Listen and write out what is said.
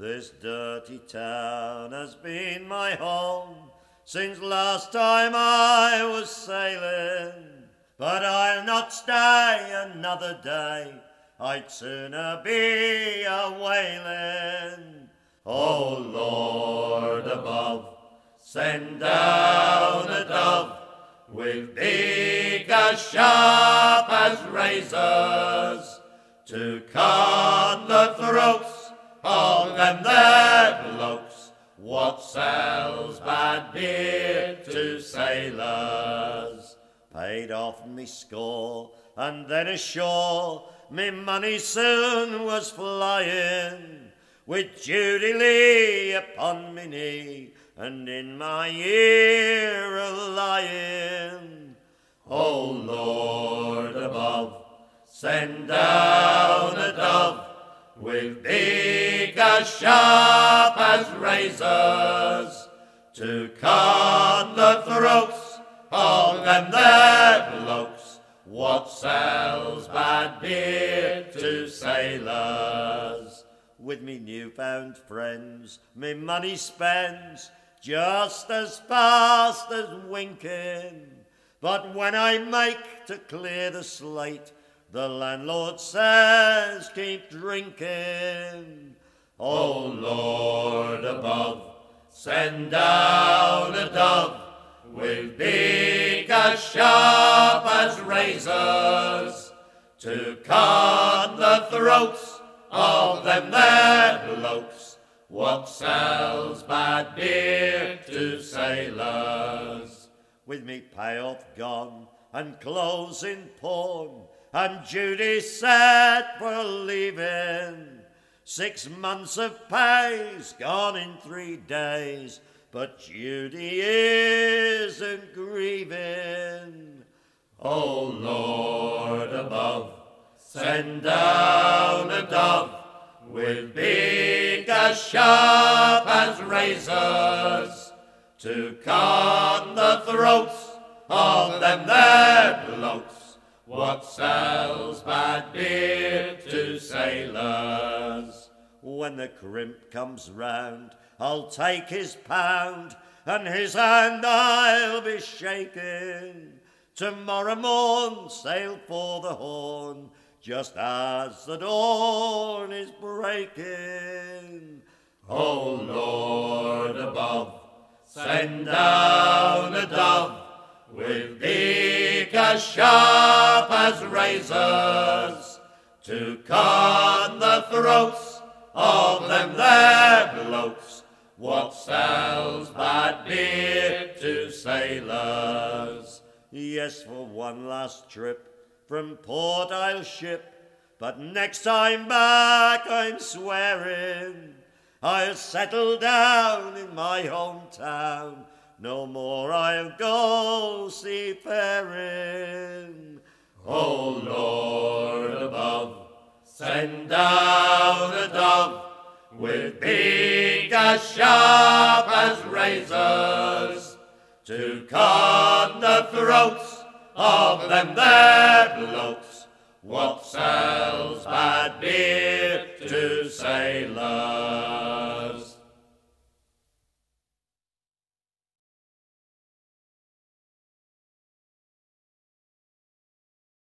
This dirty town has been my home since last time I was sailing, but I'll not stay another day, I'd sooner be a whaling. O Lord above, send down a dove with beak as sharp as razors, to cut the throats of them there blokes what sells bad beer to sailors. Paid off me score, and then ashore me money soon was flying, with Judy Lee upon me knee and in my ear a lying. O Lord above, send down a dove with beak as sharp as razors, to cut the throats of them there blokes what sells bad beer to sailors. With me new-found friends, me money spends just as fast as winking, but when I make to clear the slate, the landlord says keep drinking. O Lord above, send down a dove with beak as sharp as razors, to cut the throats of them there blokes what sells bad beer to sailors. With me payoff gone and clothes in pawn, and Judy set for leaving, 6 months of pay's gone in 3 days, but Judy isn't grieving. O Lord above, send down a dove with beak as sharp as razors, to cut the throats of them there blokes what sells bad beer to sailors. When the crimp comes round, I'll take his pound, and his hand I'll be shaking. Tomorrow morn sail for the Horn, just as the dawn is breaking. O Lord above, send down a dove with beak as sharp as razors, to cut the throats of them there blokes what sells bad beer to sailors. Yes, for one last trip from port I'll ship, but next time back I'm swearing I'll settle down in my hometown, no more I'll go seafaring. O Lord above, send down a dove with beak as sharp as razors, to cut the throats of them there blokes what sells bad beer to sailors.